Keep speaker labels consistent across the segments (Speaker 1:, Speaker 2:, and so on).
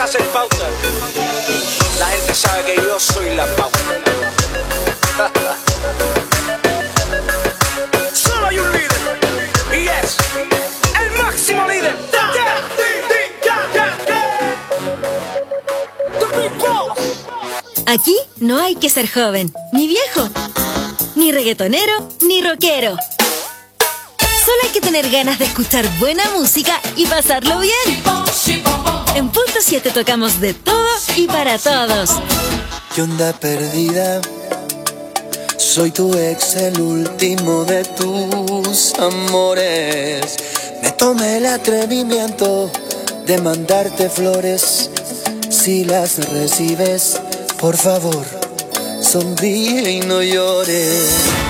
Speaker 1: hacer pauta. La gente sabe que yo soy la pauta. Solo hay un líder. Y es el máximo líder.
Speaker 2: Aquí no hay que ser joven, ni viejo, ni reggaetonero, ni rockero. Solo hay que tener ganas de escuchar buena música y pasarlo bien. En Punto 7 tocamos de todo y para todos.
Speaker 3: ¿Qué onda perdida? Soy tu ex, el último de tus amores. Me tomé el atrevimiento de mandarte flores. Si las recibes, por favor, sonríe y no llores.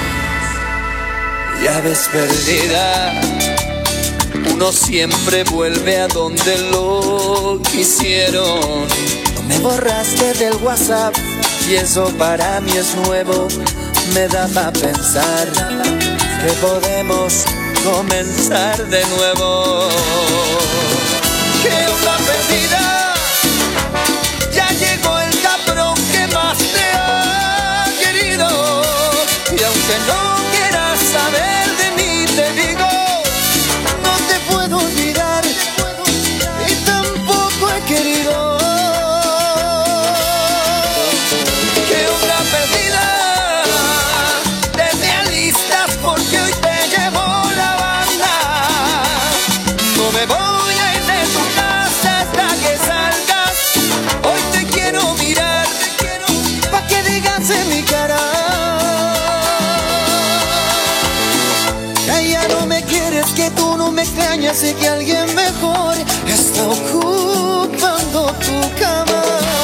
Speaker 3: Ya ves perdida, uno siempre vuelve a donde lo quisieron. No me borraste del WhatsApp y eso para mí es nuevo. Me da pa' pensar que podemos comenzar de nuevo. ¿Qué onda perdida? Ya llegó el cabrón que más te ha querido. Y aunque no quieras saber de mí, te digo, no te puedo olvidar y tampoco he querido. ¿Qué onda perdida? Te alistas porque hoy te llevo la banda. No me voy a ir de tu casa hasta que salgas. Hoy te quiero mirar pa' que digas en mi cara que ya no me quieres, que tú no me extrañas y que alguien mejor está ocupando tu cama.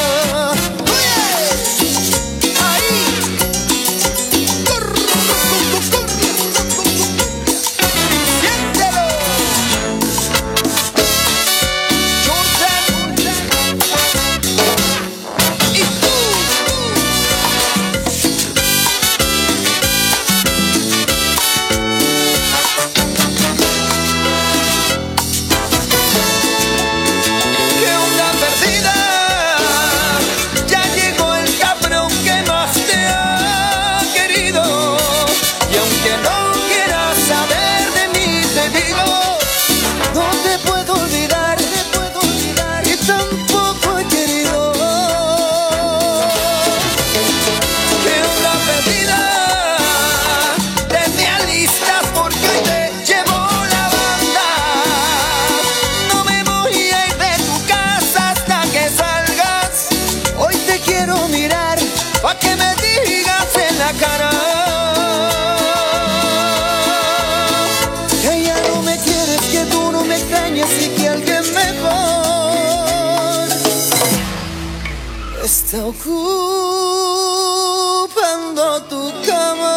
Speaker 3: Está ocupando tu cama.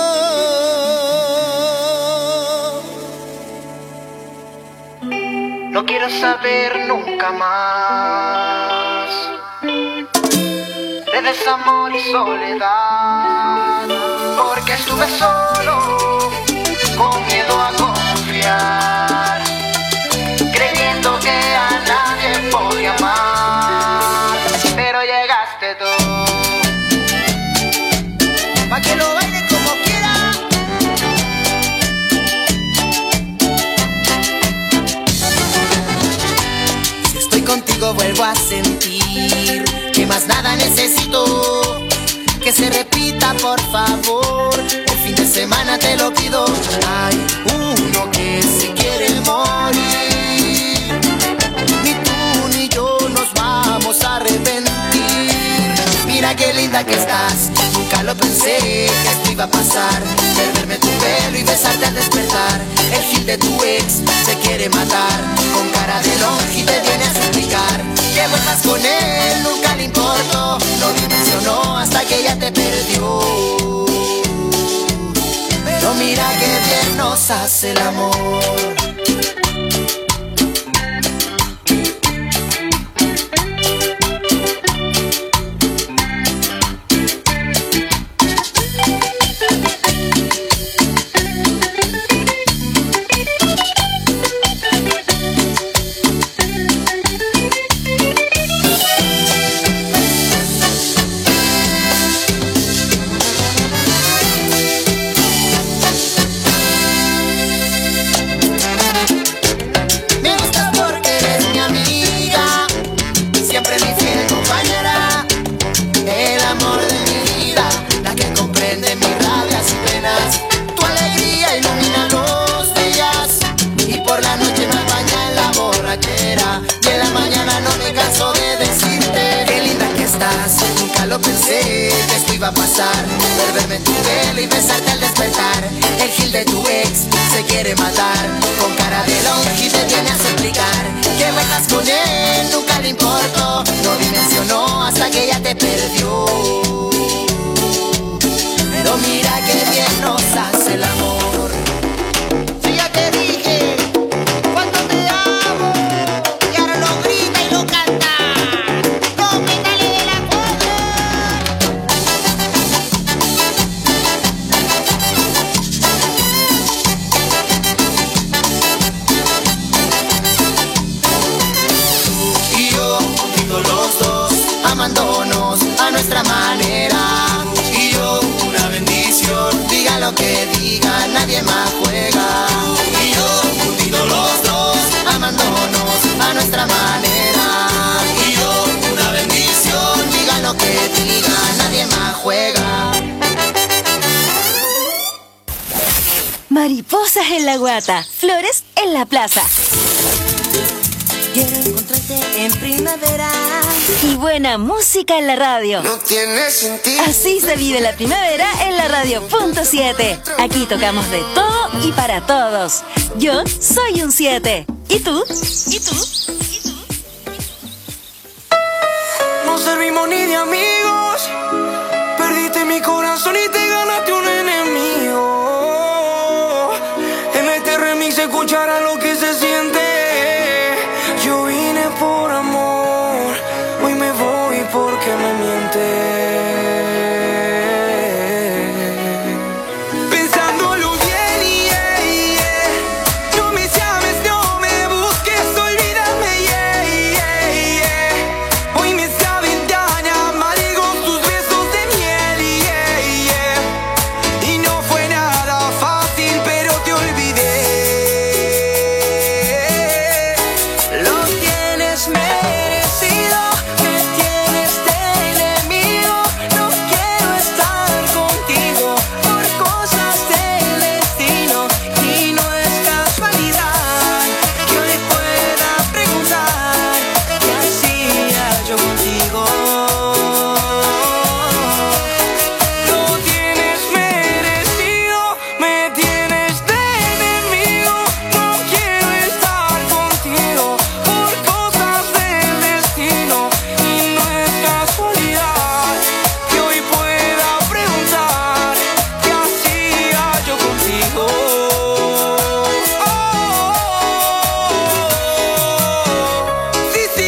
Speaker 4: No quiero saber nunca más de desamor y soledad, porque estuve solo, con miedo a confiar, creyendo que a nadie podía amar, pero llegaste tú, pa' que lo baile como quiera. Si estoy contigo vuelvo a sentir que más nada necesito, que se repita por favor, el fin de semana te lo pido. Hay uno que se quiere morir, ni tú ni yo nos vamos a arrepentir. Mira qué linda que estás, nunca lo pensé que esto iba a pasar, perderme tu pelo y besarte al despertar. El gil de tu ex se quiere matar, con cara de longe te viene a suplicar que vuelvas con él, nunca le importó, no dimensionó hasta que ella te perdió. Pero mira que bien nos hace el amor. lo pensé que esto iba a pasar. Perderme en tu pelo y besarte al despertar. El gil de tu ex se quiere matar. Con cara de longe te viene a suplicar que vuelvas con él, nunca le importó. No dimensionó hasta que ya te perdió. Pero mira que bien nos hace el amor. Si ya te dije cuánto te amo, y ahora lo grita y lo canta. No, métale de la cuadra. Y yo, contigo los dos, amándonos a nuestra manera. Y yo, una bendición, diga lo que diga, nadie más juega. Y yo, juntitos los dos, amándonos a nuestra manera. Y yo, una bendición, diga lo que diga, nadie más juega.
Speaker 2: Mariposas en la guata, flores en la plaza.
Speaker 4: Quiero encontrarte en primavera.
Speaker 2: Y buena música en la radio.
Speaker 4: No tiene sentido.
Speaker 2: Así se vive la primavera en la radio Punto 7. Aquí tocamos de todo y para todos. Yo soy un 7. ¿Y tú? ¿Y tú? ¿Y tú?
Speaker 1: No servimos ni de amigos. Perdiste mi corazón y te ganaste un enemigo. En este remix se escuchará lo que se siente. Yo vine por amor, hoy me voy porque me mientes. Pensándolo bien, no me llames, no me busques, olvídame, hoy me saben tan amargos tus besos de miel, y no fue nada fácil, pero te olvidé. Lo tienes merecido, me tienes de enemigo. No quiero estar contigo por cosas del destino. Y no es casualidad que hoy pueda preguntar qué hacía yo contigo. Lo tienes merecido, me tienes de enemigo. No quiero estar contigo por cosas del destino. Y no es casualidad que hoy pueda preguntar qué hacía yo contigo. Sí, sí.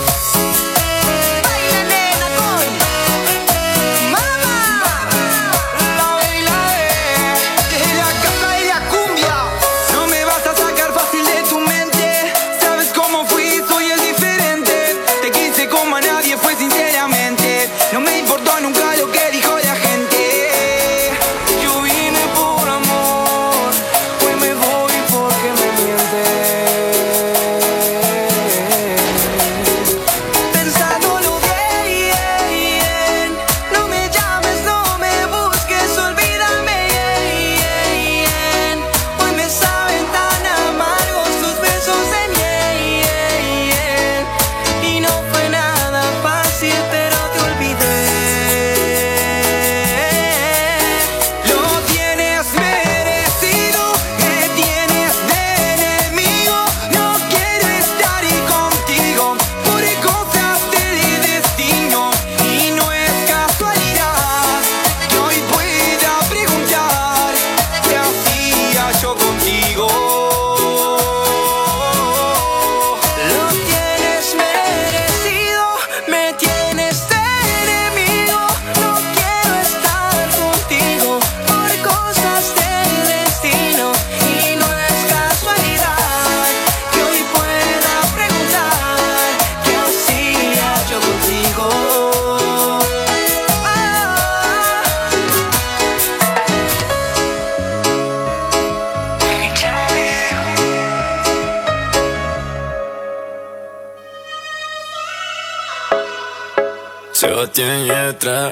Speaker 1: Baila, nena, con mamá. La baila de la casa de la cumbia. No me vas a sacar fácil de tu mente. Sabes cómo fui, soy el diferente. Te quise como a nadie, fue sinceramente. No me importó nunca lo que dijo la gente. Yo vine por amor, hoy me voy porque me mientes. Pensándolo bien, no me llames, no me busques, olvídame, hoy me saben tan amargos tus besos de miel, y no fue nada fácil, pero te olvidé. Lo tienes merecido, me tienes de enemigo. No quiero estar contigo por cosas del destino. Y no es casualidad que hoy pueda preguntar qué hacía yo contigo. Lo tienes merecido, me tienes de enemigo. No quiero estar contigo por cosas del destino. Y no es casualidad que hoy pueda preguntar qué hacía yo contigo.
Speaker 5: Sebastián Yatra.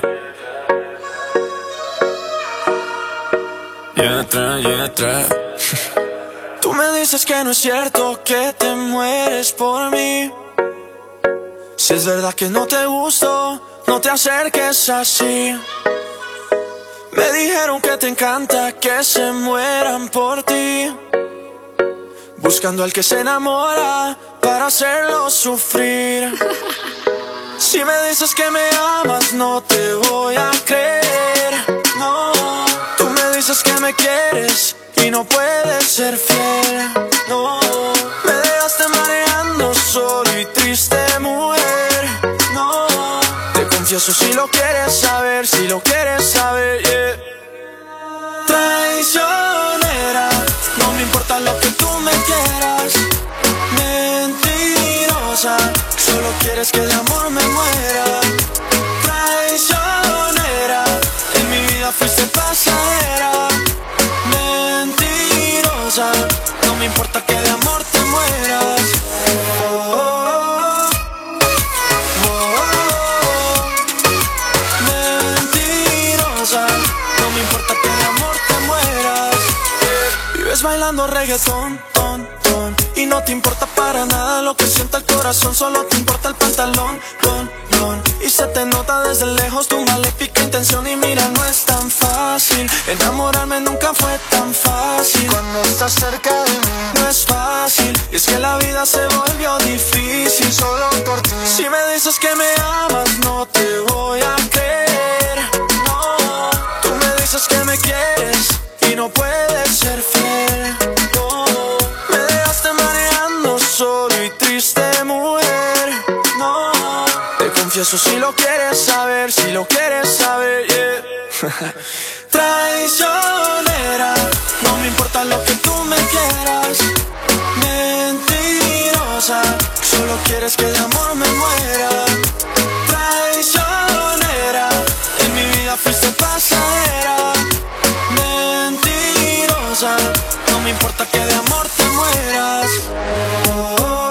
Speaker 5: Tú me dices que no es cierto que te mueres por mí. Si es verdad que no te gusto, no te acerques así. Me dijeron que te encanta que se mueran por ti, buscando al que se enamora para hacerlo sufrir. Si me dices que me amas, no te voy a creer, no. Tú me dices que me quieres y no puedes ser fiel, no. Me dejaste mareando solo y triste, mujer, no. Te confieso si lo quieres saber, si lo quieres saber, yeah. Traicionera, no me importa lo que tú me quieras. Mentirosa, solo quieres que de amor me muera. Traicionera, en mi vida fuiste pasajera. Mentirosa, no me importa que de amor te mueras. Oh, oh, oh, oh, oh. Mentirosa, no me importa que de amor te mueras. Vives bailando reggaetón, ton, ton, y no te importa para nada lo que sienta el corazón. Solo te importa el pantalón, ton, ton, y se te nota desde lejos tu maléfica intención. Y mira, no es tan fácil, enamorarme nunca fue tan fácil. Cuando estás cerca de mí no es fácil, y es que la vida se volvió difícil solo por ti. Si me dices que me amas, no te voy a creer, no. Tú me dices que me quieres y no puedes ser fiel, no. Me dejaste mareando solo y triste, mujer, no. Te confieso si lo quieres saber, si lo quieres saber, yeah. Traicionera, no me importa lo que tú me quieras. Mentirosa, solo quieres que de amor me muera. Traicionera, en mi vida fuiste pasajera. Mentirosa, no me importa que de amor te mueras. Oh, oh,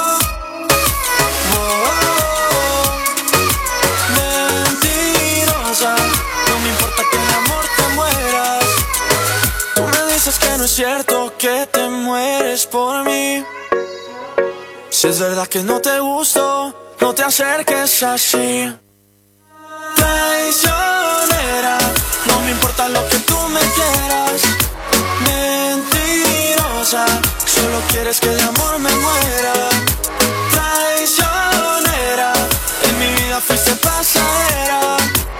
Speaker 5: oh, oh. Mentirosa, no me importa que de amor te mueras. Tú me dices que no es cierto que te mueres por mí. Si es verdad que no te gusto, no te acerques así. Traicionera, no me importa lo que tú me quieras. Mentirosa, solo quieres que de amor me muera. Traicionera, en mi vida fuiste pasajera.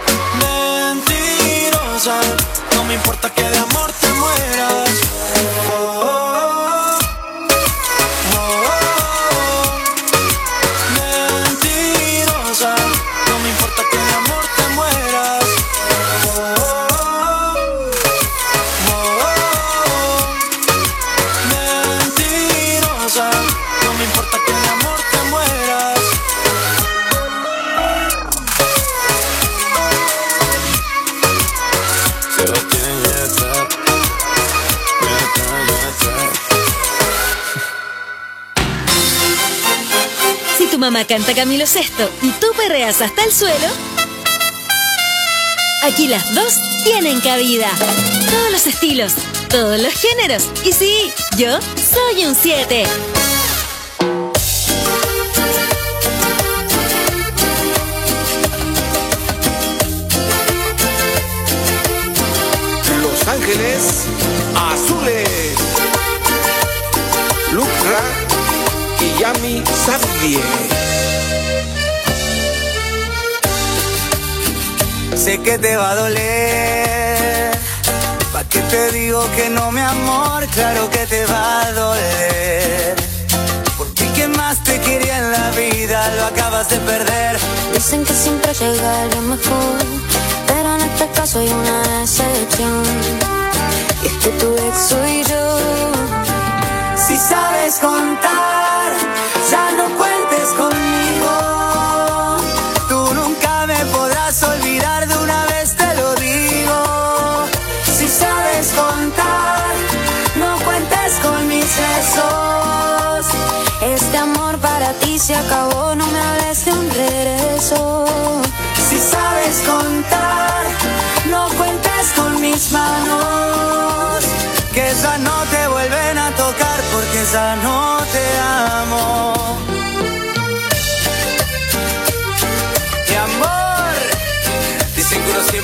Speaker 5: Mentirosa, no me importa que de amor te mueras. Oh, oh, oh, oh, oh. Mentirosa, no me importa que de amor te mueras. Oh, oh, oh, oh. Mentirosa, no me importa que de amor te mueras. Sebastián Yatra,
Speaker 2: Si tu mamá canta Camilo Sesto y tú perreas hasta el suelo, aquí las dos tienen cabida. Todos los estilos, todos los géneros. Y sí, yo soy un 7.
Speaker 6: Los Ángeles Azules, Lucra y Yami Xavier.
Speaker 7: Sé que te va a doler, ¿pa' qué te digo que no, mi amor? Claro que te va a doler, porque el que más te quería en la vida lo acabas de perder.
Speaker 8: Dicen que siempre llega lo mejor, pero en este caso hay una excepción, y es que tu ex soy yo.
Speaker 7: Si sabes contar, ya no cuentes conmigo. Tú nunca me podrás olvidar, de una vez te lo digo. Si sabes contar, no cuentes con mis besos.
Speaker 8: Este amor para ti se acabó, no me hables de un regreso.
Speaker 7: Si sabes contar, no cuentes con mis manos, que ya no te vuelven a tocar, porque ya no te amo. Mi amor.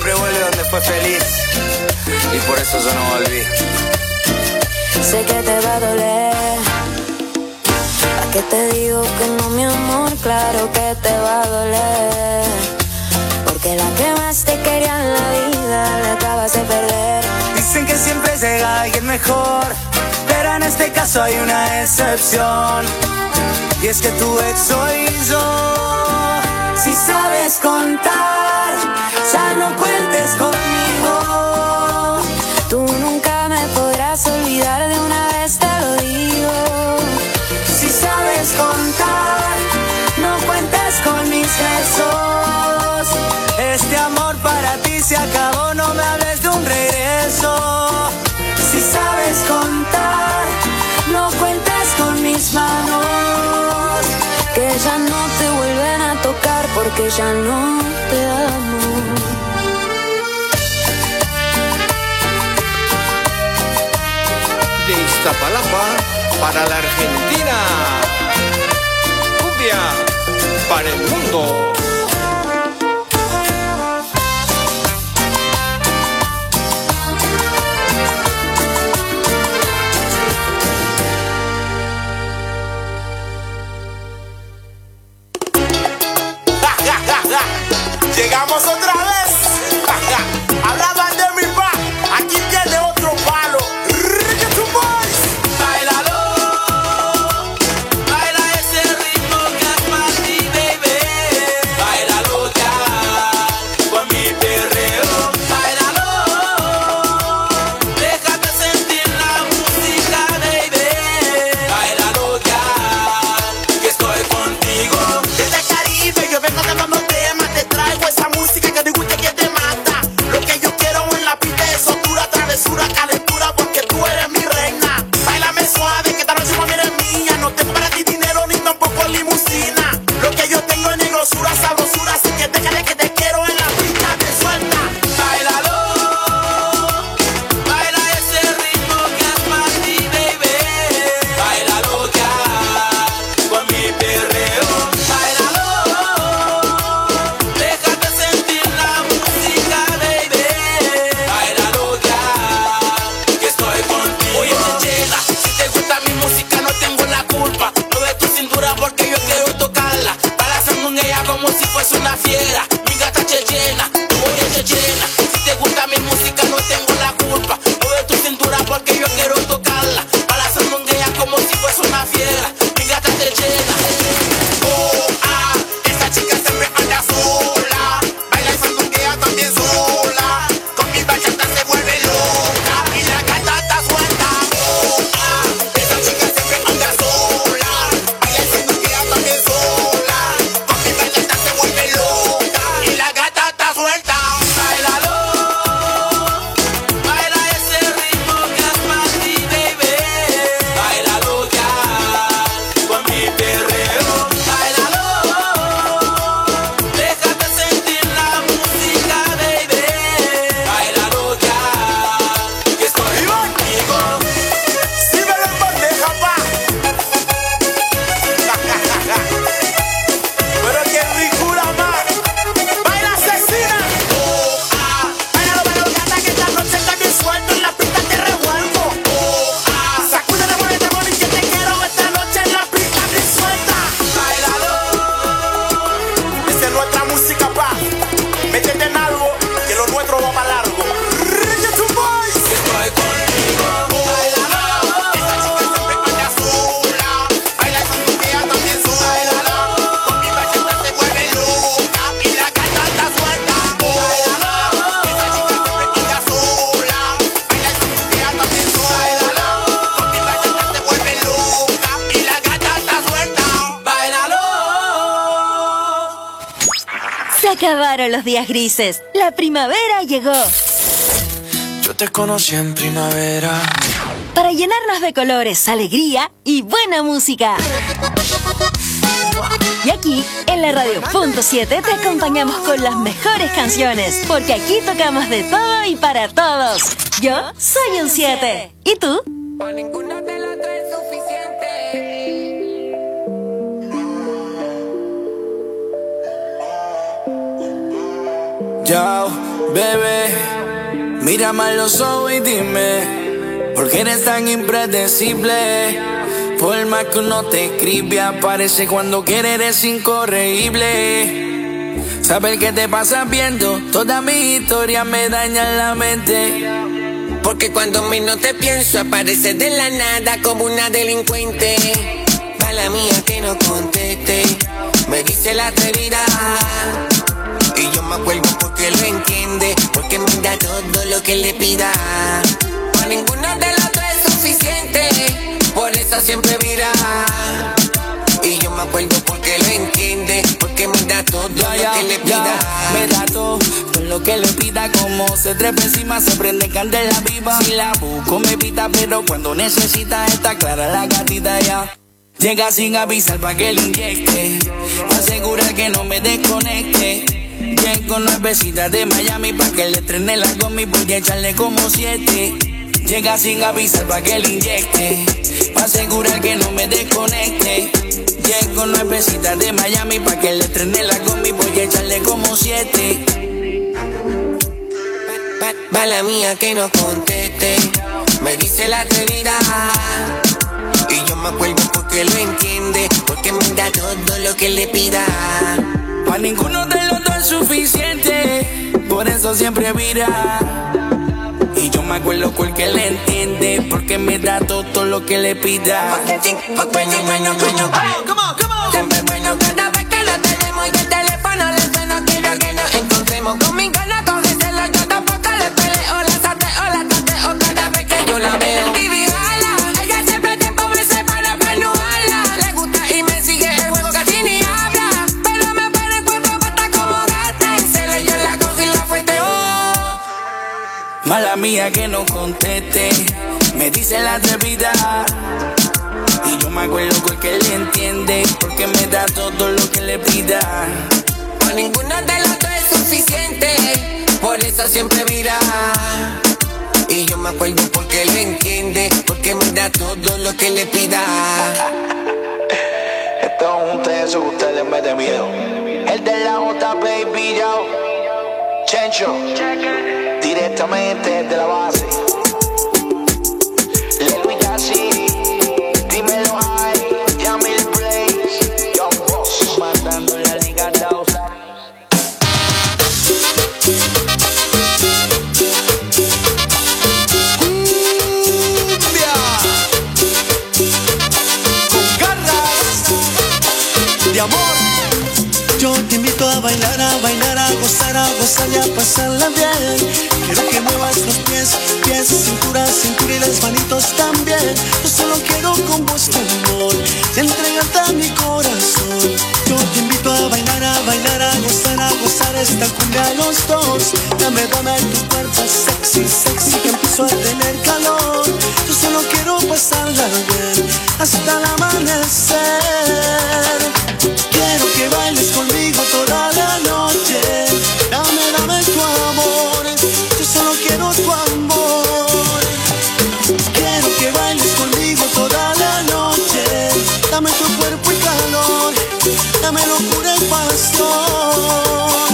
Speaker 7: siempre vuelve donde fue feliz. Y por eso yo no volví.
Speaker 8: Sé que te va a doler. ¿A qué te digo que no, mi amor? Claro que te va a doler. Porque la que más te quería en la vida la acabas de perder.
Speaker 7: Dicen que siempre llega alguien mejor, pero en este caso hay una excepción. Y es que tu ex soy yo. Si sabes contar, ya no cuentes conmigo.
Speaker 8: Tú nunca me podrás olvidar, de una vez te lo digo.
Speaker 7: Si sabes contar, no cuentes con mis besos. Este amor para ti se acabó, no me hables de un regreso. Si sabes contar, no cuentes con mis manos,
Speaker 8: Que ya no te vuelven a tocar porque ya no te amo.
Speaker 6: De Iztapalapa para la Argentina. Cumbia para el mundo.
Speaker 9: Llegamos otra vez. Hablaban de mi pa, aquí tiene otro palo. Reggaeton Boys.
Speaker 3: Báilalo, baila ese ritmo que es para ti, baby. Báilalo ya, con mi perreo. Báilalo, déjate sentir la música, baby. Báilalo ya, que estoy contigo.
Speaker 9: Desde Caribe yo vengo cantando temas, te traigo esa música que te gusta, que te mata. Lo que yo quiero en la pista es soltura, travesura, calentura, porque tú eres mi reina. Báilame suave, que esta noche mami eres mía. No tengo para ti dinero ni tampoco limusina. Lo que yo tengo es negrosura, sabrosura, así que déjale que te quiero en la pista, te suelta.
Speaker 3: Báilalo, baila ese ritmo que es para ti, baby. Báilalo ya, con mi perreo. Báilalo, déjate sentir la música, baby. Báilalo ya, que estoy contigo.
Speaker 9: Oye, Chechena, si te gusta mi música no tengo la culpa. Lo de tu cintura porque yo quiero tocarla. Balanzando en ella como si fuese una fiera. Mi gata Chechena, oye Chechena, si te gusta mi música no tengo la culpa. Lo de tu cintura porque yo quiero tocarla. Balanzando en ella como si fuese una fiera. Mi gata Chechena. Oh, ah, esa chica siempre anda sola. Baila esa ella también sola. Con mi bachata se vuelve loca. Y la gata está suelta. Oh, ah, esa chica siempre anda sola. Baila esa ella también sola. Con mi bachata se vuelve loca. Y la gata está suelta.
Speaker 3: Báilalo, baila ese ritmo que es para ti, baby. Báilalo ya, con mi perreo. Báilalo, déjate sentir la música, baby. Báilalo ya, que estoy contigo.
Speaker 9: Símelo en bandeja, pa. Pero que ricura más. Baila asesina. Oh, ah. Bailalo, bailalo, gata, que esta noche está bien suelto. En la pista te revuelvo. Oh, ah. Sacude de money, que te quiero esta noche en la pista bien suelta.
Speaker 3: Báilalo,
Speaker 9: Esa es nuestra música, pa. Métete en algo, que lo nuestro va para largo. Reggaeton Boys.
Speaker 3: que estoy contigo. Báilalo,
Speaker 9: Esa chica siempre anda sola. Baila esa ella también sola. Con mi bachata se vuelve loca. Y la gata está suelta. Oh, esa chica siempre anda sola. Baila esa ella también sola. Con mi bachata se vuelve loca. Y la gata está suelta.
Speaker 3: báilalo.
Speaker 2: Se acabaron los días grises. La primavera llegó.
Speaker 5: Yo te conocí en primavera.
Speaker 2: Para llenarnos de colores, alegría y buena música. Y aquí, en la Radio Punto 7, te acompañamos con las mejores canciones, porque aquí tocamos de todo y para todos. Yo soy un 7. ¿Y tú?
Speaker 1: Pa' ninguna te la trae suficiente.
Speaker 7: Yo, Bebé, mírame a los ojos y dime, ¿por qué eres tan impredecible? Por más que uno te escribe, aparece cuando quiere, eres incorregible. Saber qué te pasa viendo toda mi historia me daña la mente.
Speaker 10: Porque cuando menos te pienso apareces de la nada como una delincuente. Mala mía que no conteste, me dice la atrevida. Y yo me acuerdo porque lo entiende, porque me da todo lo que le pida. Para ninguno de los dos es suficiente, por eso siempre mira. Y yo me acuerdo porque lo entiende, porque me da todo lo que le pida.
Speaker 7: Me da todo lo que le pida, como se trepa encima, se prende candela viva. Si la busco me pita, pero cuando necesita está clara la gatita ya. Llega sin avisar pa' que le inyecte, pa' asegurar que no me desconecte. Llego nuevecita de Miami pa' que le estrene la gomi, voy a echarle como 7. Llega sin avisar pa' que le inyecte, pa' asegurar que no me desconecte. Llego nuevecita de Miami pa' que le estrene la gomi, voy a echarle como 7.
Speaker 10: Mala mía que no conteste, me dice la atrevida. Y yo me acuerdo porque lo entiende, porque me da todo lo que le pida.
Speaker 7: Pa' ninguno de los dos es suficiente, por eso siempre vira. Y yo me acuerdo porque le entiende, porque me da todo lo que le pida.
Speaker 10: Siempre bueno cada vez que lo tenemos y el teléfono le suena. Quiero que nos encontremos, con mi gana cógeselo, yo tampoco le peleo. La sateo, la tateo cada vez que yo la veo. Vivi jala, ella siempre tiempo me separa para no hablar. Le gusta y me sigue el juego casi ni habla, pero me pone cuatro patas como gata. En celo yo la cojo y la fueteo.
Speaker 7: Mala mía que no conteste, me dice la atrevida. Y yo me acuerdo porque le entiende, porque me da todo lo que le pida.
Speaker 10: Para ninguno de los dos es suficiente, por eso siempre mira. Y yo me acuerdo porque le entiende, porque me da todo lo que le pida.
Speaker 7: Esto es un teso que ustedes me meten miedo. El de la J, baby, yo. Chencho, directamente de la base. Luis Gassi, dímelo ahí, Yamil Blaze, Young Boss, matando la liga Dausa.
Speaker 6: Cumbia con garras de amor.
Speaker 5: Yo te invito a bailar, a gozar y a pasarla bien. Quiero que muevas los pies, cintura y las manitos también. Yo solo quiero con vos tu amor y entregarte a mi corazón. Yo te invito a bailar, a gozar esta cumbia a los dos. Dame tu cuerpo sexy, que empiezo a tener calor. Yo solo quiero pasarla bien hasta el amanecer. Quiero que bailes conmigo toda la noche. Dame tu amor, yo solo quiero tu amor. Quiero que bailes conmigo toda la noche. Dame tu cuerpo y calor, dame locura y pasión.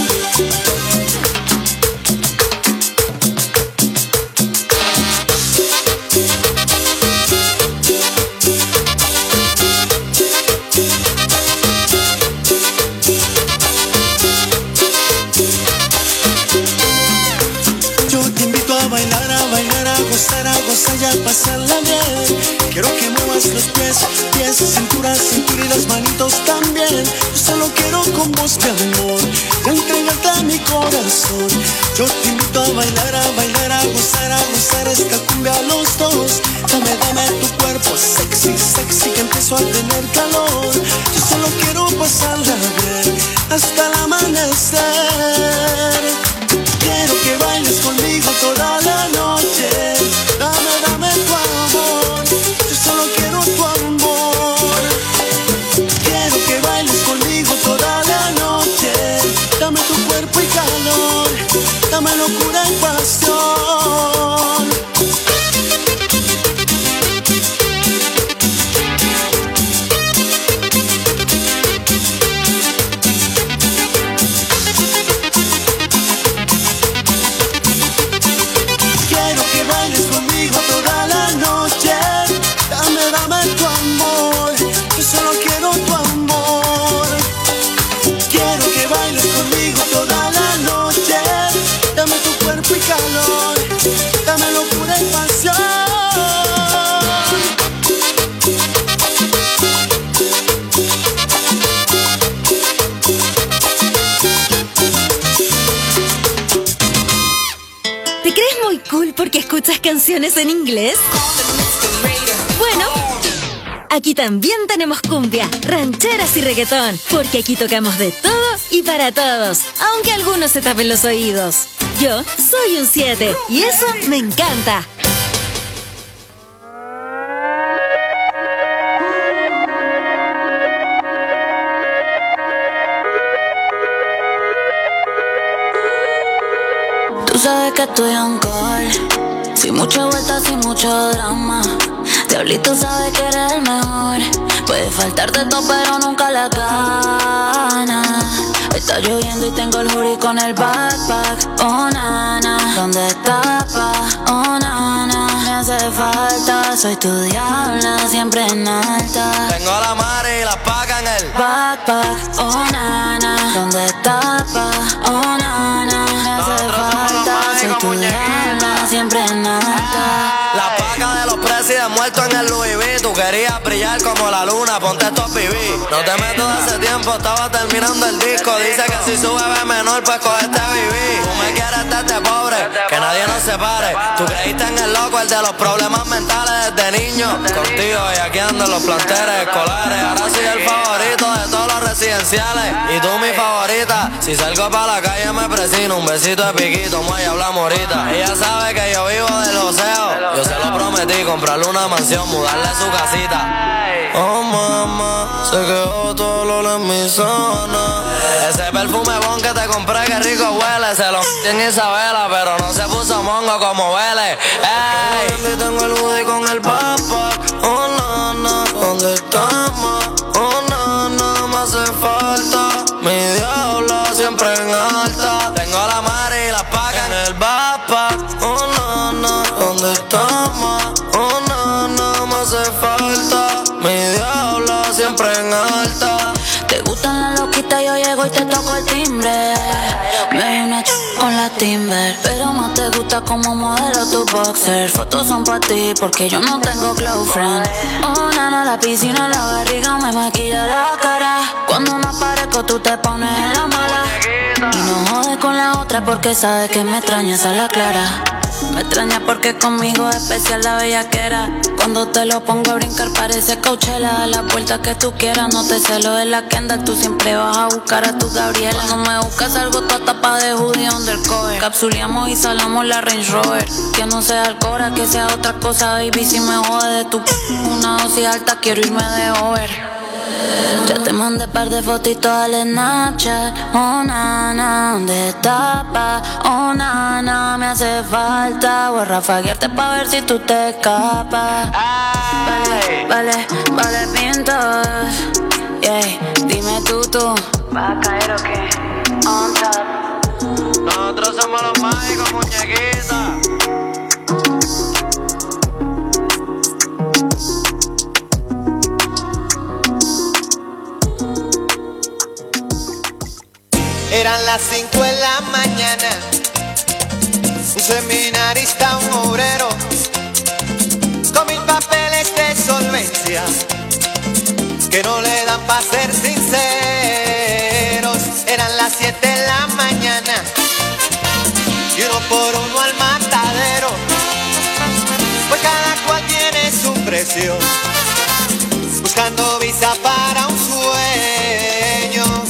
Speaker 5: Gozar y a pasarla bien. Quiero que muevas los pies, cintura y las manitos también. Yo solo quiero con vos mi amor y entregarte a mi corazón. Yo te invito a bailar, a gozar esta cumbia a los dos. Dame tu cuerpo sexy, que empiezo a tener calor. Yo solo quiero pasarla bien hasta el amanecer. Quiero que bailes conmigo toda la noche. Dame tu amor, yo solo quiero tu amor. Quiero que bailes conmigo toda la noche. contigo toda la noche. Dame tu cuerpo y calor, dame locura y pasión.
Speaker 2: ¿Te crees muy cool porque escuchas canciones en inglés? Bueno, aquí también tenemos cumbia, rancheras y reggaetón, porque aquí tocamos de todo y para todos, aunque algunos se tapen los oídos. Yo soy un 7 y eso me encanta.
Speaker 8: Tú sabes que estoy on call, sin mucha vuelta, sin mucho drama. Diablito sabe que eres el mejor. Puede faltar de todo pero nunca la gana. Está lloviendo y tengo el hoodie con el backpack. Oh nana, ¿dónde está pa? Oh nana, me hace falta. Soy tu diabla, siempre en alta.
Speaker 3: Tengo la madre y la paca en el
Speaker 8: backpack. Oh nana, ¿dónde está pa? Oh nana, me hace falta. Soy tu diabla, siempre en alta.
Speaker 3: La paca de los presidentes muertos en el Louis V. Tú querías brillar como la luna, ponte estos pibí. No te meto de hace tiempo, estaba terminando el disco. Dice que si sube B menor, pues cogete vivir. Tú me quieres desde pobre, que nadie nos separe. Tú creíste en el loco, el de los problemas mentales desde niño. Contigo y aquí ando en los planteles escolares. Ahora soy el favorito de todos los residenciales. Y tú mi favorita. Si salgo para la calle me presino. Un besito de piquito, muelle, hablamos ahorita. Ella sabe que yo vivo del joseo. Yo se lo prometí, comprarle una mansión, mudarle su casita. Oh mamá, se quedó todo lo en mi zona. Ese perfume bon que te compré, que rico huele. Se lo en Isabela, pero no se puso mongo como huele. Ey, tengo el hoodie con el backpack. Oh nana, ¿dónde estamos? Oh nana, me hace falta. Mi diablo siempre en alta. Tengo la madre y la paca en el backpack. Oh nana, ¿dónde estamos? Oh nana, me hace falta. Mi diablo siempre en alta.
Speaker 8: Te gustan las loquitas, yo llego y te toco el timbre. Me doy una con la Timber, pero más te gusta como modelo tu boxer. Fotos son pa' ti porque yo no tengo close friend. Oh nana, la piscina, la barriga me maquilla la cara. Cuando me aparezco tú te pones en la mala. Y no jodes con la otra porque sabes que me extrañas a la clara. Me extraña porque conmigo es especial la bellaquera. Cuando te lo pongo a brincar parece Coachella. A la vuelta que tú quieras, no te celo de la Kendall. Tú siempre vas a buscar a tu Gabriela. Cuando me buscas algo toda tapa de hoodie undercover. Capsuleamos y salamos la Range Rover. Que no sea Alcora, que sea otra cosa, baby. Si me jode de tu una dosis alta, quiero irme de over. Ya te mandé par de fotitos al Snapchat. Oh nana, ¿dónde está pa? Oh nana, me hace falta. Voy a rafaguearte pa' ver si tú te escapas. Vale, pintos. Yeah, dime tú. ¿Vas a caer o qué? On top.
Speaker 3: Nosotros somos los mágicos, muñequitas.
Speaker 11: Eran las 5 de la mañana. Un seminarista, un obrero, con 1000 papeles de solvencia que no le dan pa' ser sinceros. Eran las 7 de la mañana y uno por uno al matadero, pues cada cual tiene su precio, buscando visa para un sueño.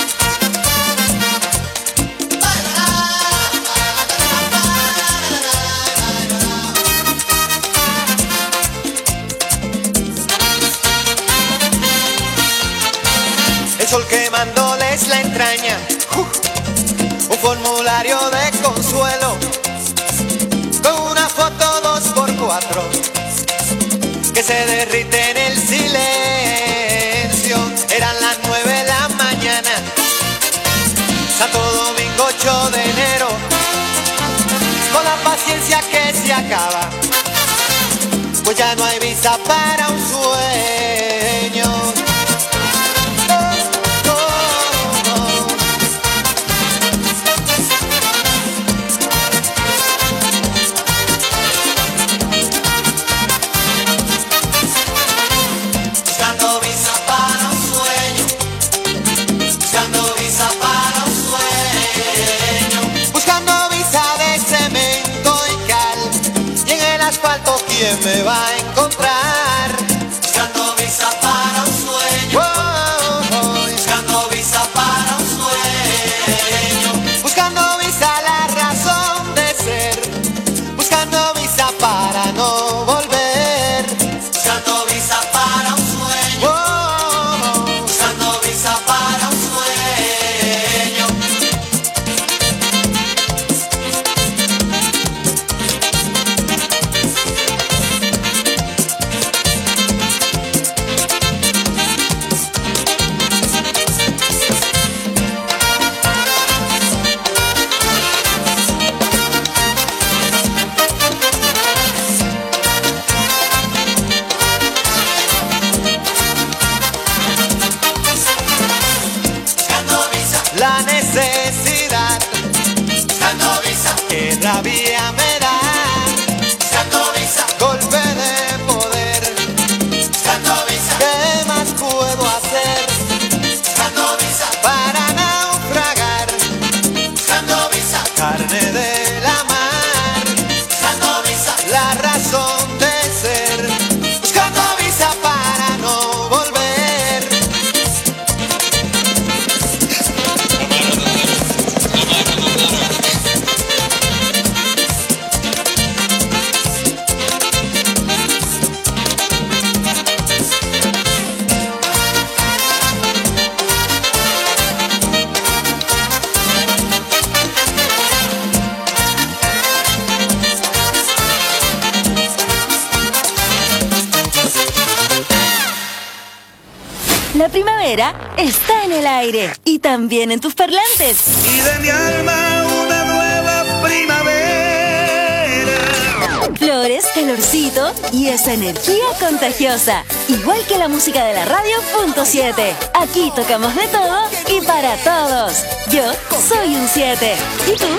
Speaker 11: El sol quemándoles la entraña, un formulario de consuelo con una foto 2x4 que se derrite en el silencio. Eran las 9 de la mañana, Santo Domingo 8 de enero, con la paciencia que se acaba, pues ya no hay visa para un sueño. nadie me va a encontrar.
Speaker 12: Buscando visa para un sueño.
Speaker 11: Buscando visa para un sueño. Buscando visa la razón de ser. Buscando visa para no volver.
Speaker 12: Buscando visa para un sueño. Buscando visa para un sueño.
Speaker 11: La necesidad,
Speaker 12: buscando visa,
Speaker 11: que rabia me da,
Speaker 12: buscando visa,
Speaker 11: golpe de poder,
Speaker 12: buscando visa,
Speaker 11: ¿qué más puedo hacer
Speaker 12: buscando visa,
Speaker 11: para naufragar?
Speaker 12: buscando visa,
Speaker 11: Carne de la mar,
Speaker 12: buscando visa,
Speaker 11: la razón de ser, buscando visa para no volver.
Speaker 2: La primavera está en el aire y también en tus parlantes.
Speaker 7: Y de mi alma una nueva primavera.
Speaker 2: Flores, calorcito y esa energía contagiosa. Igual que la música de la radio .7. Aquí tocamos de todo y para todos. Yo soy un 7. ¿Y tú?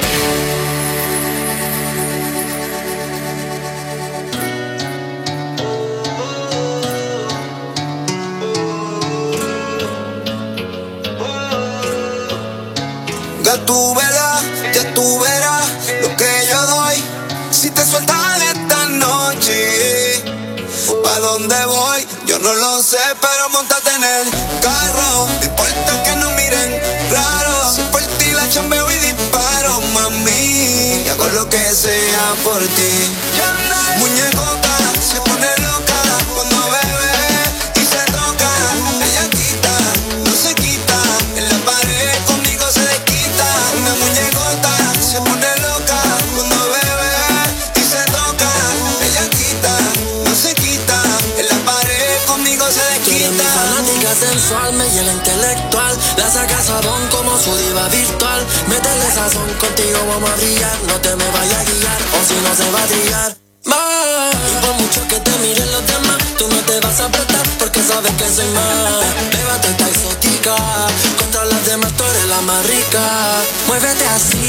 Speaker 7: Ya tú verás lo que yo doy. Si te sueltas esta noche, ¿pa' dónde voy? Yo no lo sé, pero montate en el carro. No importa que no miren raro. Si por ti la chambeo y disparo, mami, hago lo que sea por ti. Muñecota se pone loca cuando bebe y se toca. Ella quita, no se quita. En la pared conmigo se desquita. Una muñecota se pone loca cuando bebe y se toca. Ella quita, no se quita. En la pared conmigo se desquita.
Speaker 13: Mi fanática sensual, me llena intelectual. La saca sabón como su diva virtual. Métele sazón, contigo vamos a brillar. No te me vayas a guiar, o si no se va a trillar. Y por mucho que te miren los demás, tú no te vas a apretar porque sabes que soy más. Bébate esta exótica, contra las demás tú eres la más rica. Muévete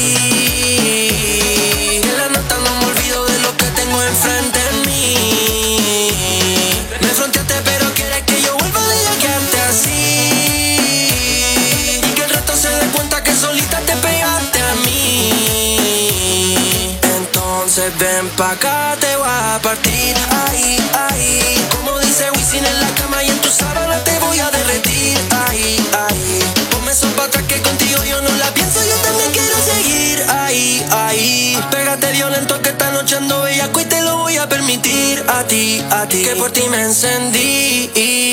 Speaker 13: así, en la nota no me olvido de lo que tengo enfrente de mí. Me fronteaste pero quieres que yo vuelva de ella, quedarte así. Y que el resto se dé cuenta que solita te pegaste a mí. Entonces ven pa' acá, te voy a partir, ahí, ahí. Como dice Wisin en la cama y en tu sábana te voy a derretir, ahí, ahí. Ponme eso pa' atrás que contigo yo no la pienso, yo también quiero seguir, ahí, ahí. Pégate violento que esta noche ando bellaco y te lo voy a permitir a ti, que por ti me encendí.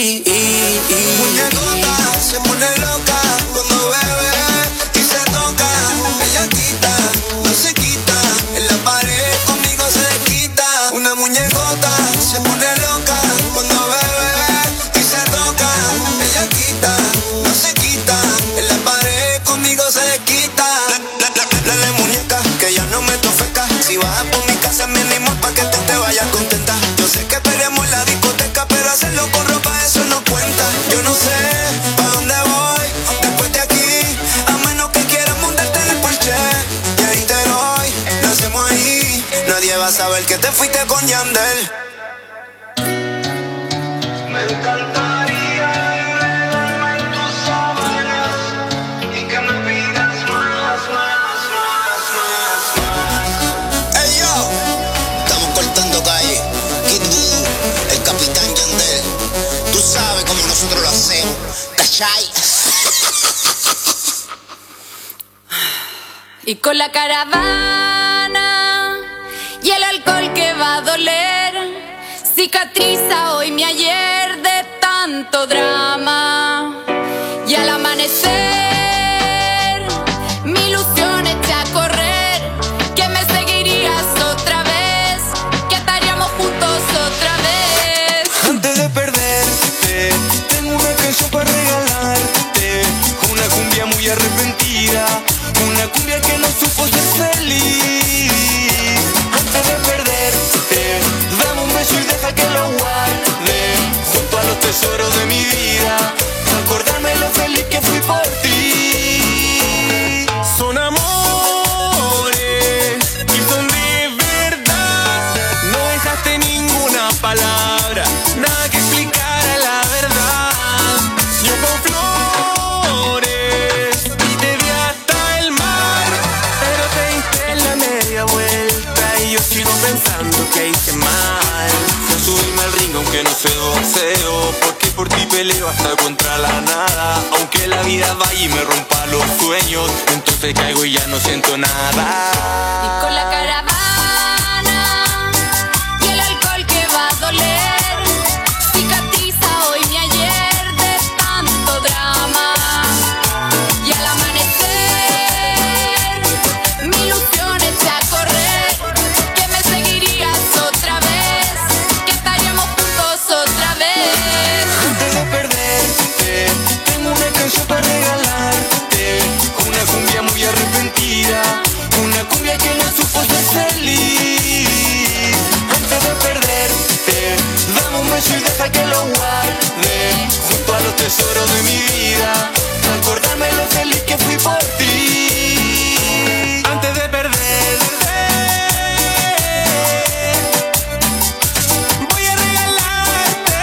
Speaker 7: Muñecota se pone loca cuando bebe y se toca. Ella quita, no se quita. En la pared conmigo se desquita. Una muñecota se pone loca cuando bebe y se toca. Ella quita, no se quita. En la pared conmigo se desquita. Dale muñeca, que ya no me tofeca. Si vas por mi casa mínimo pa' que te vayas contenta. Yo sé que peleamos en la discoteca, pero hacerlo con ropa eso no cuenta. Yo no sé pa' dónde voy después de aquí, a menos que quieras montarte en el Porsche. Y ahí te doy, lo hacemos ahí. Nadie va a saber que te fuiste con Yandel. Me encantaría enredarme en tus sábanas y que me pidas más. Ey yo, estamos cortando calle.
Speaker 4: Chay.
Speaker 14: Y con la caravana y el alcohol que va a doler, cicatriza hoy mi ayer de tanto drama. Y al amanecer mi ilusión eché a correr, que me seguirías otra vez, que estaríamos juntos otra vez.
Speaker 6: Antes de perderte, tengo una canción para regalarte, una cumbia muy arrepentida, una cumbia que no supo ser feliz. Antes de perderte, dame un beso y deja que lo guarde junto a los tesoros de mi vida, acordarme lo feliz que fui por ti. Son amores y son de verdad, no dejaste ninguna palabra, nada que explicara la verdad. Yo con flores y te di hasta el mar, pero te diste la media vuelta y yo sigo pensando que hice mal. Subirme al ring aunque no sé boxeo, porque por ti peleo hasta contra la nada. Aunque la vida vaya y me rompa los sueños, entonces caigo y ya no siento nada.
Speaker 14: Y con la caravana y el alcohol que va a doler, cicatriza hoy mi ayer de tanto drama. Y al amanecer mi ilusión eché a correr, que me seguirías otra vez, que estaríamos juntos otra vez.
Speaker 6: Antes de perderte, tengo una canción para regalarte, una cumbia muy arrepentida, una cumbia que no supo ser feliz. Antes de perderte, dame un beso y deja que lo guarde junto a los tesoros de mi vida, acordarme lo feliz que fui por ti. Antes de perderte, voy a regalarte.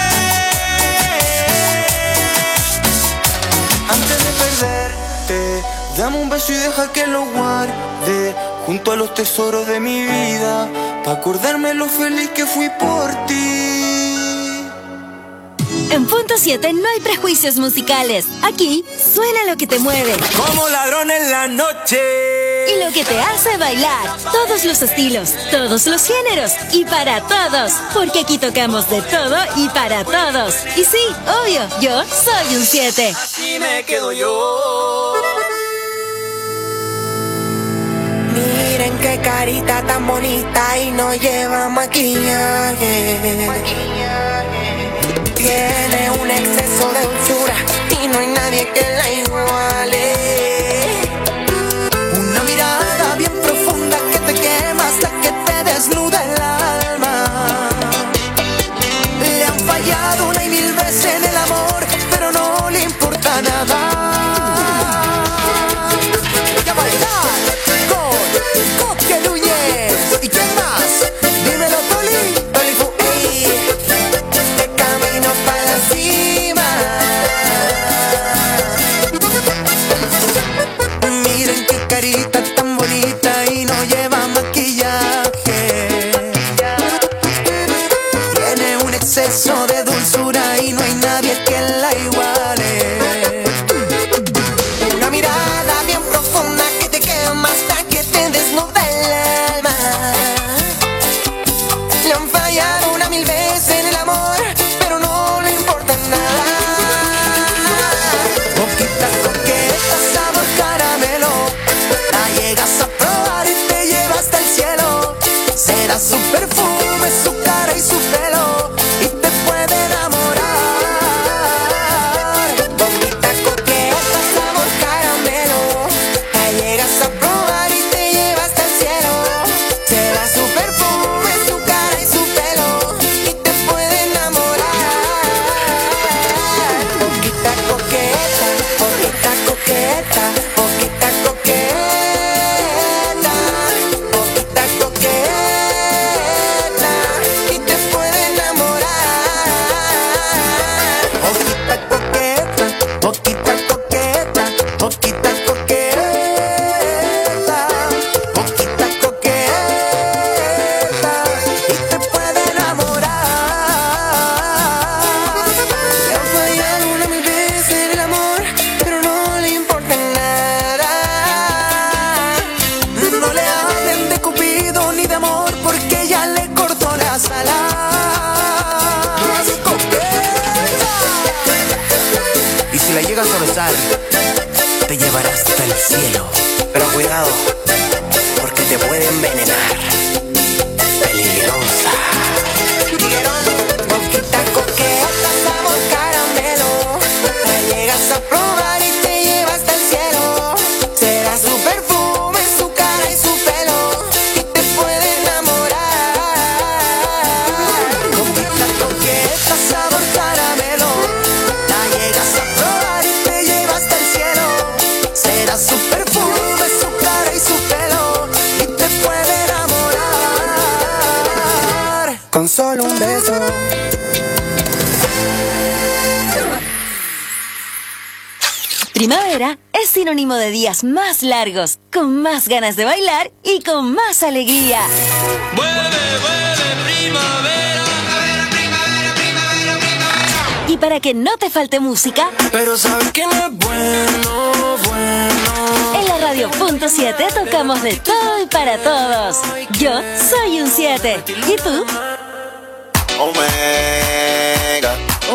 Speaker 6: Antes de perderte, dame un beso y deja que lo guarde junto a los tesoros de mi vida, para acordarme lo feliz que fui por ti.
Speaker 2: En Punto 7 no hay prejuicios musicales. Aquí suena lo que te mueve.
Speaker 6: Como ladrón en la noche.
Speaker 2: Y lo que te hace bailar. Todos los estilos, todos los géneros y para todos. Porque aquí tocamos de todo y para todos. Y sí, obvio, yo soy un 7.
Speaker 6: Así me quedo yo.
Speaker 10: Miren qué carita tan bonita y no lleva maquillaje. Tiene un exceso de dulzura y no hay nadie que la iguale. Una mirada bien profunda que te quema hasta que te desnuda el alma. Le han fallado una y mil veces en el amor, pero no le importa nada. Voy a bailar con Coque Núñez. ¿Y quién más? Dímelo, Toli. Toli Fu, ey. De camino para la cima. Miren qué carita tan bonita y no lleva maquillaje. Tiene un exceso de dulzura y no hay nadie que la iguale. Una mirada bien profunda que te quema hasta que te desnuda el alma. Le han fallado una mil veces en el amor, pero no le importa nada. Boquita coqueta, sabor caramelo, la llegas a probar y te lleva hasta el cielo. Será su perfume, su cara y su pelo, y te puede enamorar. Boquita coqueta, sabor caramelo, la llegas a probar y te lleva hasta el cielo. Será su perfume, su cara y su pelo, y te puede enamorar. Boquita coqueta, boquita coqueta, boquita coqueta.
Speaker 15: besar, te llevará hasta el cielo. Pero cuidado, porque te puede envenenar. Peligrosa.
Speaker 16: Boquita coqueta, sabor caramelo. La llegas a probar y te lleva hasta el cielo. Será su perfume, su cara y su pelo, y te puede enamorar. Boquita coqueta, sabor caramelo. La llegas a probar y te lleva hasta el cielo. Será su perfume, su cara y su pelo, y te puede enamorar con solo un beso.
Speaker 2: Primavera es sinónimo de días más largos, con más ganas de bailar y con más alegría. Y para que no te falte música,
Speaker 13: pero sabes que no es bueno.
Speaker 2: en la Radio.7 tocamos de todo y para todos. Yo soy un 7. ¿Y tú?
Speaker 17: Omega,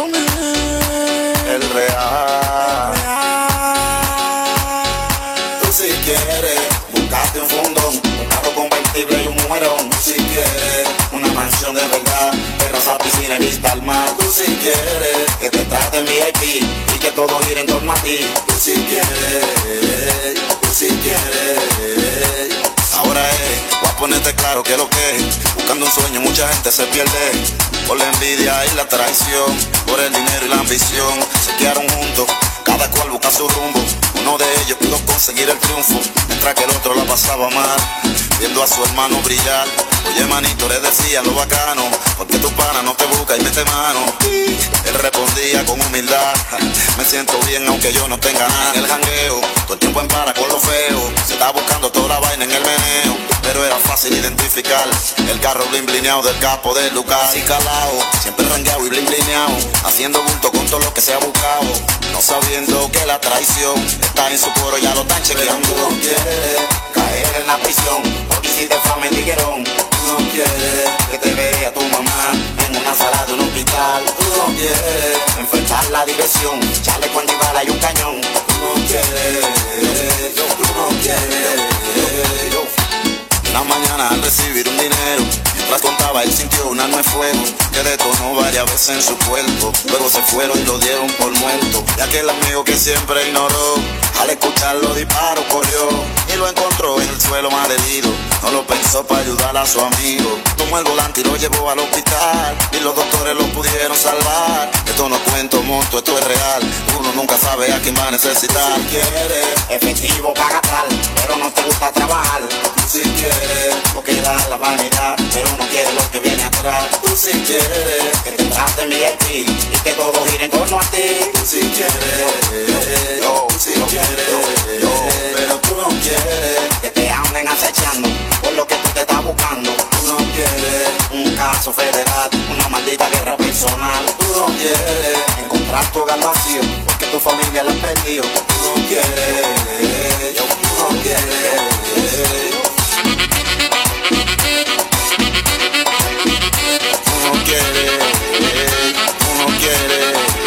Speaker 17: el real. Tú si quieres, buscate un fundón, un carro convertible y un mujerón. Tú si quieres, una mansión de verdad, terraza, piscina y vista al mar. Tú si quieres, que te traten VIP y que todo gire en torno a ti. Tú si quieres, tú si quieres. Ahora voy a ponerte claro que lo que es. Buscando un sueño mucha gente se pierde por la envidia y la traición, por el dinero y la ambición. Se quedaron juntos, cada cual busca su rumbo. Uno de ellos pudo conseguir el triunfo, mientras que el otro la pasaba mal, viendo a su hermano brillar. Oye manito, le decía lo bacano, porque tu pana no te busca y mete mano. Él respondía con humildad, me siento bien aunque yo no tenga nada. En el jangueo, todo el tiempo en para con lo feo, se está buscando toda la vaina en el meneo, pero era fácil identificar el carro blin blineado del capo de Lucas. Y calao, siempre rangueado y blin blineado, haciendo bulto con todo lo que se ha buscado, no sabiendo que la traición está en su coro, ya lo están chequeando. Tú no quieres caer en la prisión, porque hiciste fama en tiguerón. Tú no quieres que te vea tu mamá en una sala de un hospital. Tú no quieres enfrentar la diversión, chaleco antibala y un cañón. Tú no quieres, tú no quieres. Una mañana al recibir un dinero, mientras contaba él sintió un arma de fuego que detonó varias veces en su cuerpo. Luego se fueron y lo dieron por muerto, y aquel amigo que siempre ignoró, al escuchar los disparos corrió y lo encontró en el suelo malherido. No lo pensó para ayudar a su amigo, tomó el volante y lo llevó al hospital, y los doctores lo pudieron salvar. Esto no cuento monto, esto es real, uno nunca sabe a quién va a necesitar. Si quieres efectivo para gastar, pero no te gusta trabajar. Tú si quieres, porque da la vanidad, pero no quieres lo que viene atrás. Tú si quieres, que te traten bien y que todo gire en torno a ti. Tú si quieres, yo, si no quieres, yo, pero tú no quieres que te anden acechando por lo que tú te estás buscando. Tú no quieres un caso federal, una maldita guerra personal. Tú no quieres encontrar tu hogar vacío, porque tu familia la has perdido. Tú no quieres, yo, tú no quieres. Tú no quieres, tú no quieres.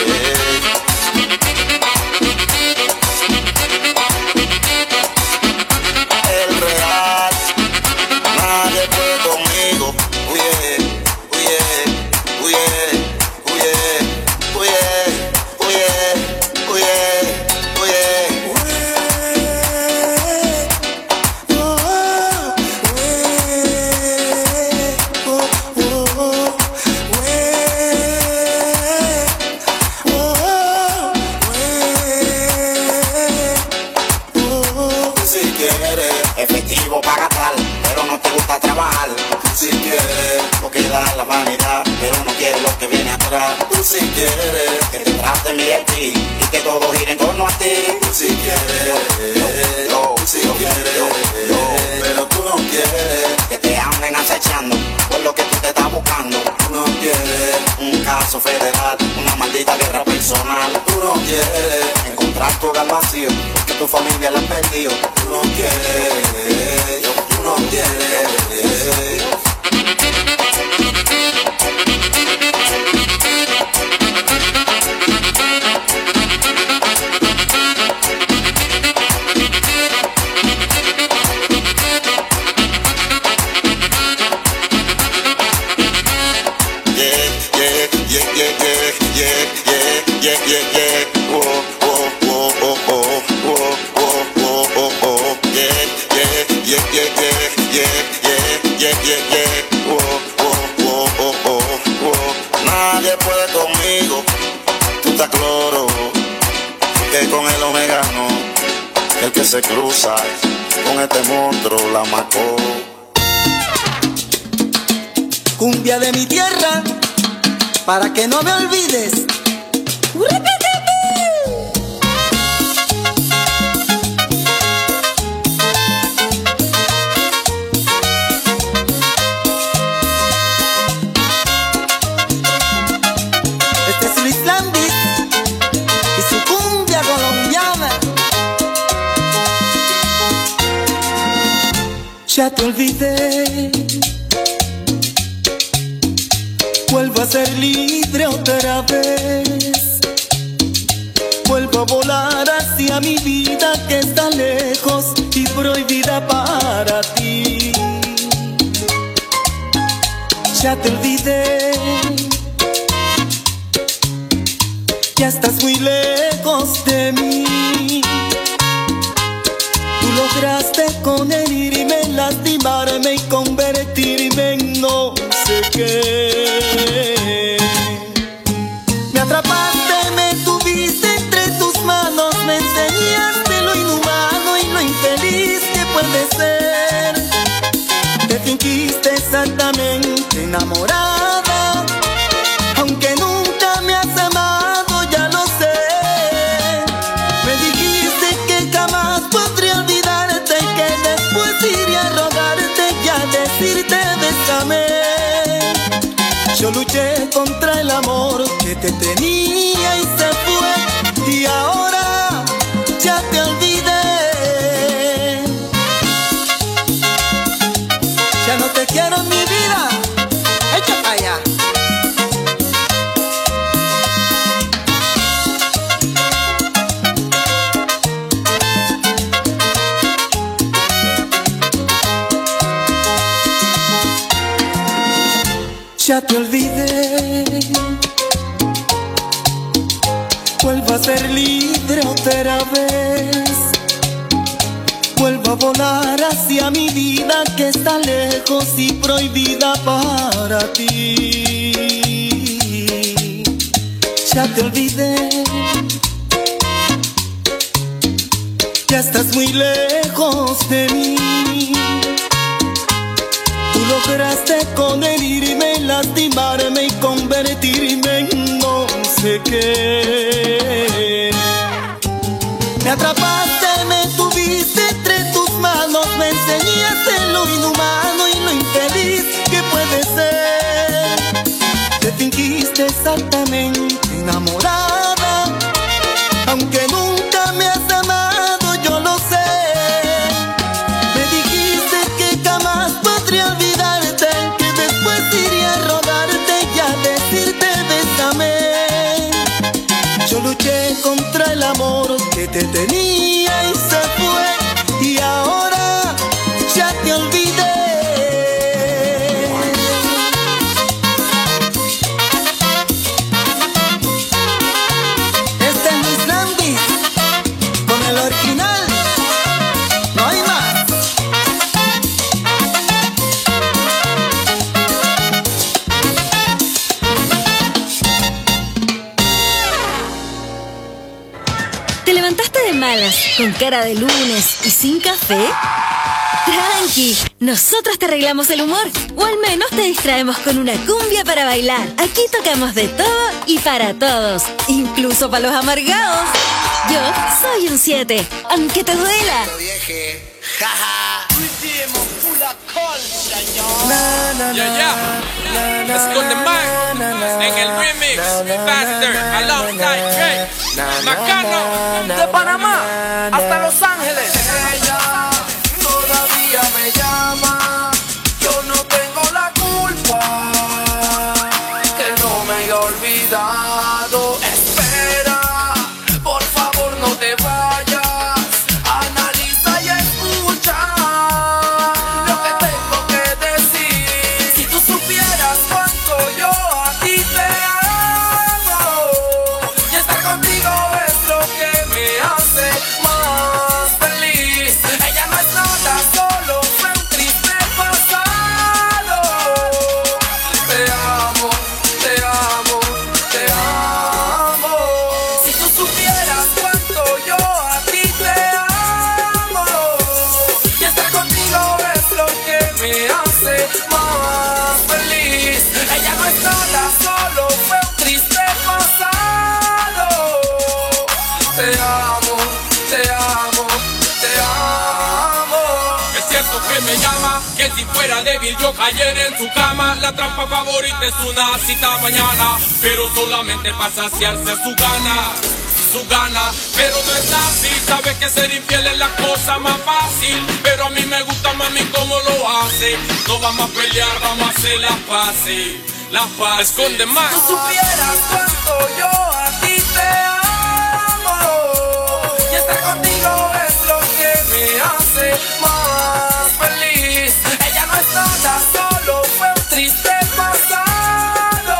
Speaker 17: El real, nadie fue conmigo. Uye, uye, uye, uye, uye, uye, uye, uye. Si quieres efectivo para gastar, pero no te gusta trabajar. Si quieres lo que da la vanidad, pero no quieres lo que viene atrás. Tú si quieres que te traten bien y que todo gire en torno a ti. Tú si quieres, yo, si no quieres, yo, pero tú no quieres que te anden acechando por lo que tú te estás buscando. Tú no quieres un caso federal, una maldita guerra personal. Tú no quieres encontrar tu hogar vacío, porque tu familia la has perdido. Tú no quieres, yo, tú no quieres. yeah, yeah, yeah, yeah, yeah, yeah, yeah. Nadie puede conmigo, tú estás cloro, que con el omega no, el que se cruza con este monstruo la macó.
Speaker 1: Cumbia de mi tierra, para que no me olvides. Este es Luis Landis y su cumbia colombiana. Ya te olvidé, vuelvo a ser libre otra vez. Vuelvo a volar hacia mi vida que está lejos y prohibida para ti. Ya te olvidé, ya estás muy lejos de mí. Tú lograste con herirme, lastimarme y convertirme en no sé qué. Me atrapaste, me tuviste entre tus manos, me enseñaste lo inhumano y lo infeliz que puede ser. Te fingiste exactamente enamorada, aunque nunca me has amado, ya lo sé. Me dijiste que jamás podría olvidarte y que después iría a rogarte y a decirte bésame. Yo luché contra el amor que te tenía y se fue, y ahora ya te olvidé. Ya no te quiero en mi vida, echa para allá. Ya te olvidé, vuelvo a ser libre otra vez. Vuelvo a volar hacia mi vida que está lejos y prohibida para ti. Ya te olvidé, ya estás muy lejos de mí. Tú lograste con herirme, lastimarme y convertirme en no sé qué. Me atrapaste, me tuviste entre tus manos, me enseñaste lo inhumano y lo infeliz que puede ser. Te fingiste exactamente enamorada, aunque nunca me has amado, yo lo sé. Me dijiste que jamás podría olvidarte, que después iría a rogarte y a decirte bésame. Yo luché contra el amor que te tenía y se fue, y ahora ya te olvidé. Este es Luis Landis con el original, no hay más.
Speaker 2: ¿Te levantaste de malas, con cara de lunes y sin café? Tranqui, nosotros te arreglamos el humor, o al menos te distraemos con una cumbia para bailar. Aquí tocamos de todo y para todos, incluso para los amargados. Yo soy un 7, aunque te duela.
Speaker 18: Let's go to Mike en el remix Faster alongside Drake. Macano de Panamá hasta Los Ángeles.
Speaker 5: Ella todavía me llama, yo no tengo la culpa que no me haya olvidado. Espera, por favor no te vayas, analiza y escucha lo que tengo que decir. Si tú supieras cuánto yo a ti te amo, y estar contigo es lo que me hace más
Speaker 18: siento que me llama, que si fuera débil yo cayera en su cama. La trampa favorita es una cita mañana, pero solamente para saciarse su gana, pero no es así. Sabe que ser infiel es la cosa más fácil, pero a mí me gusta mami como lo hace. No vamos a pelear, vamos a hacer la paz. Esconde más.
Speaker 13: Si tú supieras cuánto yo a ti te amo, y estar contigo es lo que me hace más feliz. Ella no es nada, solo fue un triste pasado.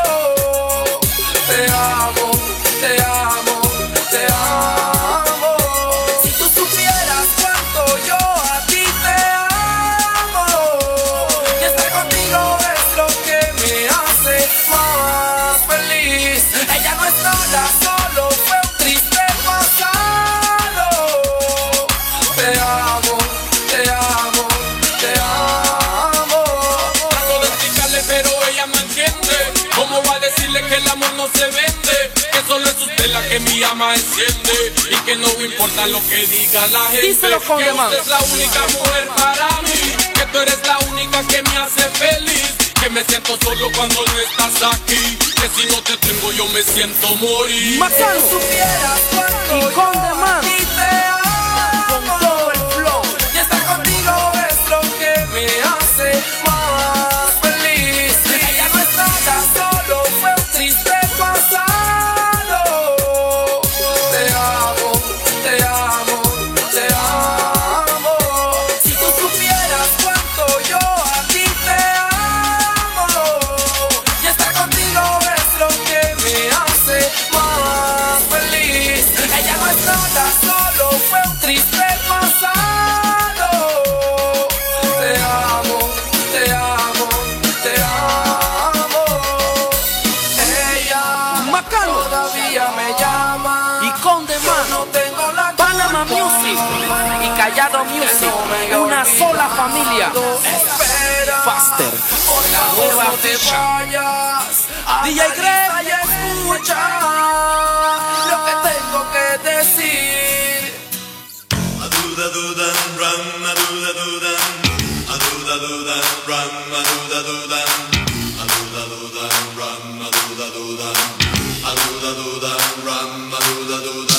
Speaker 13: Te amo, te amo, te amo. Si tú supieras cuánto yo a ti te amo, y estar contigo es lo que me hace más feliz. Ella no es nada, solo fue un triste pasado. Te amo, te amo, te amo.
Speaker 18: Trato de explicarle pero ella no entiende. ¿Cómo va a decirle que el amor no se vende? Que solo es usted la que mi llama enciende, y que no importa lo que diga la gente.
Speaker 13: Díselo con
Speaker 18: que
Speaker 13: demás.
Speaker 18: usted es la única mujer para mí, que tú eres la única que me hace feliz. Que me siento solo cuando no estás aquí, que si no te tengo yo me siento morir.
Speaker 13: Macano. Si supieras cuánto y con demás y te amo, con todo el flow, y estar contigo es lo que me hace más feliz. Ella no es nada, solo fue un triste pasado. Te amo, te amo, te amo. Si tú supieras cuánto yo a ti te amo, y estar contigo es lo que me hace más feliz. Ella no es nada, solo fue un triste pasado. Te amo, te amo, te amo. Ella todavía me llama y con demás. No tengo la Panama Music y Callado Music, una sola familia. Faster, la nueva ficha. DJ Greg, escucha lo que tengo que decir.
Speaker 6: Aduda duda ram, aduda duda, aduda duda ram, aduda duda, aduda duda ram, aduda duda, aduda duda ram, aduda duda.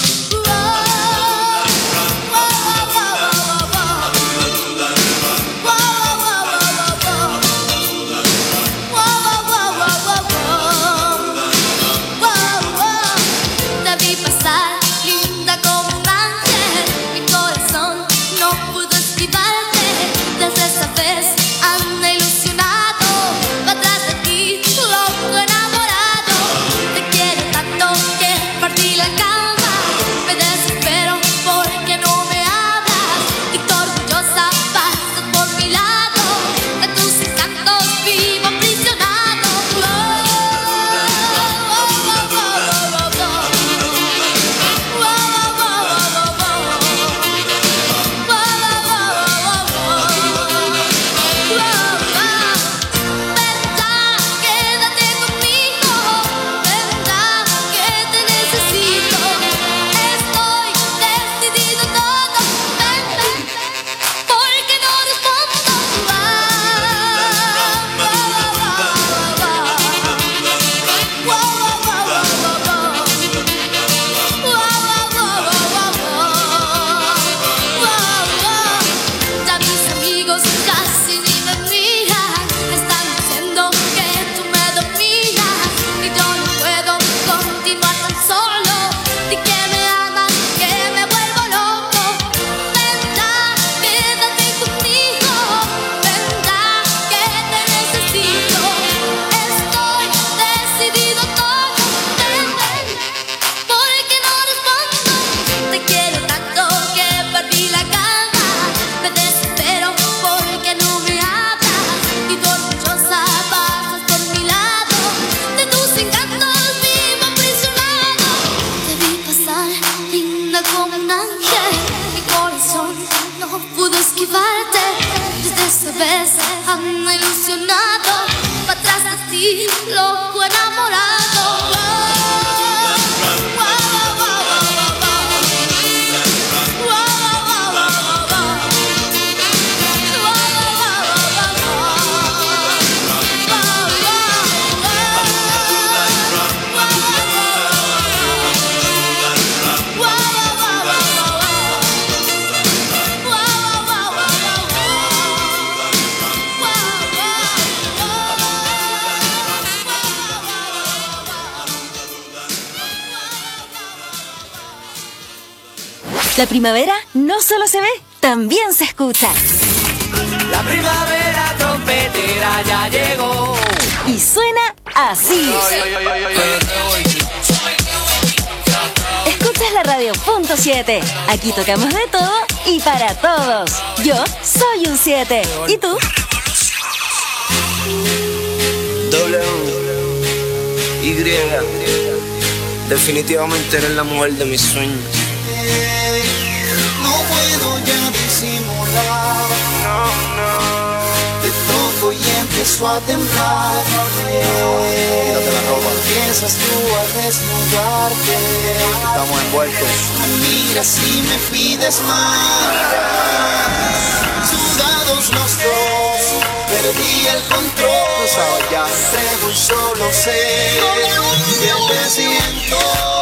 Speaker 19: Te vi pasar, linda como un ángel. Mi corazón no pudo esquivarte. Desde esa vez anda ilusionado, va atrás de ti, loco enamorado. Te quiero tanto que partí la cama. Me desespero porque no me hablas, y tú orgullosa pasas por mi lado. De tus encantos vivo aprisionado. Quédate conmigo, verdad que te necesito. Estoy decidido todo, porque no respondo. Ya mis amigos casi ni me miran, están diciendo que tú me dominas, y yo no puedo continuar tan solo. Di que me amas, que me vuelvo loco. Vendrá, quédate conmigo, vendrá que te necesito. Estoy decidido todo, porque no respondo. Te quiero tanto que perdí la calma. Me desespero porque no me hablas, y tú orgullosa pasas por mi lado. De tus encantos vivo aprisionado. Te vi pasar, linda como un ángel. Mi corazón no pudo esquivarte. Desde esa vez ando ilusionado, va atrás de ti, loco enamorado.
Speaker 2: La primavera no solo se ve, también se escucha.
Speaker 1: La primavera trompetera ya llegó.
Speaker 2: Y suena así. Escuchas la radio .7. Aquí tocamos de todo y para todos. Yo soy un 7. ¿Y tú?
Speaker 15: Y definitivamente eres la mujer de mis sueños.
Speaker 12: No puedo ya disimular. Te toco y empiezo a temblar.
Speaker 15: Quítate la ropa.
Speaker 12: Empiezas tú a desnudarte.
Speaker 15: Estamos envueltos.
Speaker 12: Me miras y me pides más. Sudados los dos, perdí el control. Traigo y solo sé que te siento.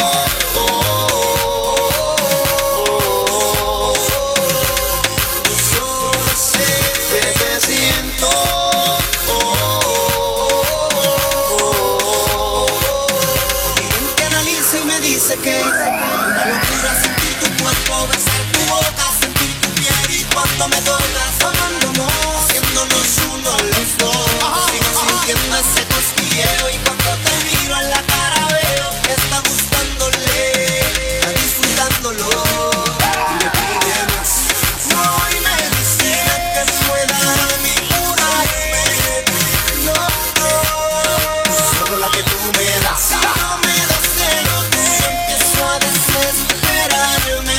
Speaker 12: Dice que una locura sentir tu cuerpo, besar tu boca, sentir tu piel y cuando me tocas, amándonos, haciéndonos uno los dos. Sigo sintiendo ese cosquilleo y cuando te miro en la cara veo que está gustándole, está disfrutándolo. Y me pide más, no, y me dice que suena mi pura no, solo la que tú me das. No me das de lo que empiezo a desesperarme.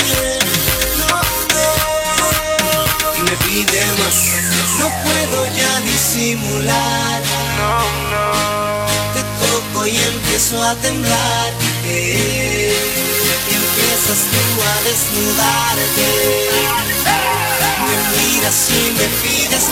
Speaker 12: Y me pide más. No puedo ya disimular. Te toco y empiezo a temblar. Y empiezas tú a desnudarte. Me miras y me pides